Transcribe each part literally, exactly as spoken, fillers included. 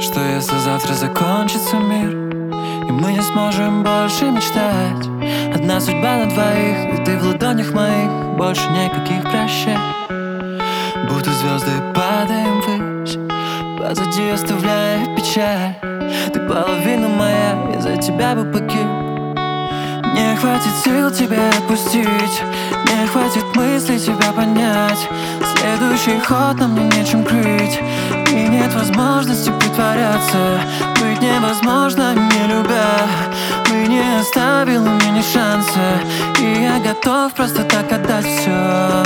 Что если завтра закончится мир, и мы не сможем больше мечтать? Одна судьба на двоих, и ты в ладонях моих, больше никаких прощай. Будто звезды падаем ввысь, позади оставляя печаль. Ты половина моя, я за тебя бы погиб. Не хватит сил тебя отпустить, не хватит мыслей тебя понять. Следующий ход нам мне нечем крыть, и нет возможности притворяться. Быть невозможно, не любя. Ты не оставил мне ни шанса, и я готов просто так отдать все.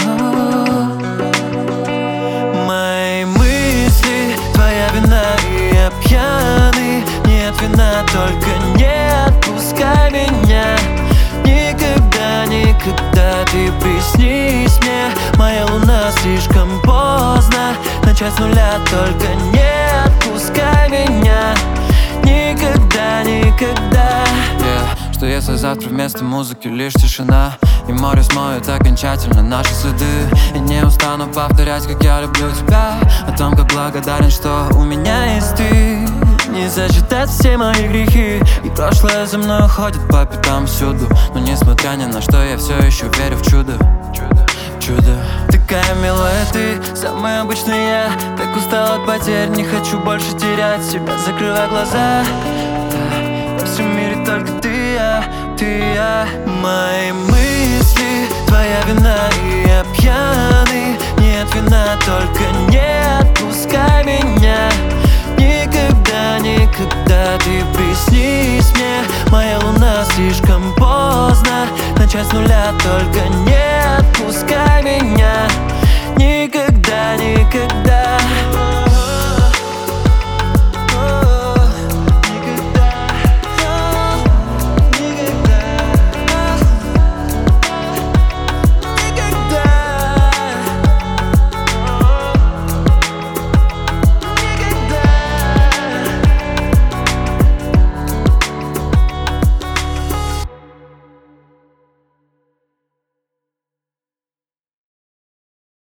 Мои мысли, твоя вина, и я пьяный. Нет вина, только не отпускай меня. Никогда, никогда ты приснись мне. Моя луна, слишком поздно начать с нуля, только не отпускай меня. Никогда, никогда. Yeah. Что если завтра вместо музыки лишь тишина, и море смоет окончательно наши следы? И не устану повторять, как я люблю тебя, о том, как благодарен, что у меня есть ты. Не зачитать все мои грехи, и прошлое за мной ходит по пятам всюду. Но несмотря ни на что, я все еще верю в чудо. Чудо. Такая милая ты, самый обычный я. Так устал от потерь, не хочу больше терять себя. Закрывай глаза, да, во всем мире только ты, я, ты, я. Мои мысли, твоя вина, и я пьяный. Нет вина, только не отпускай меня. Никогда, никогда ты приснись мне. Моя луна, слишком поздно начать с нуля, только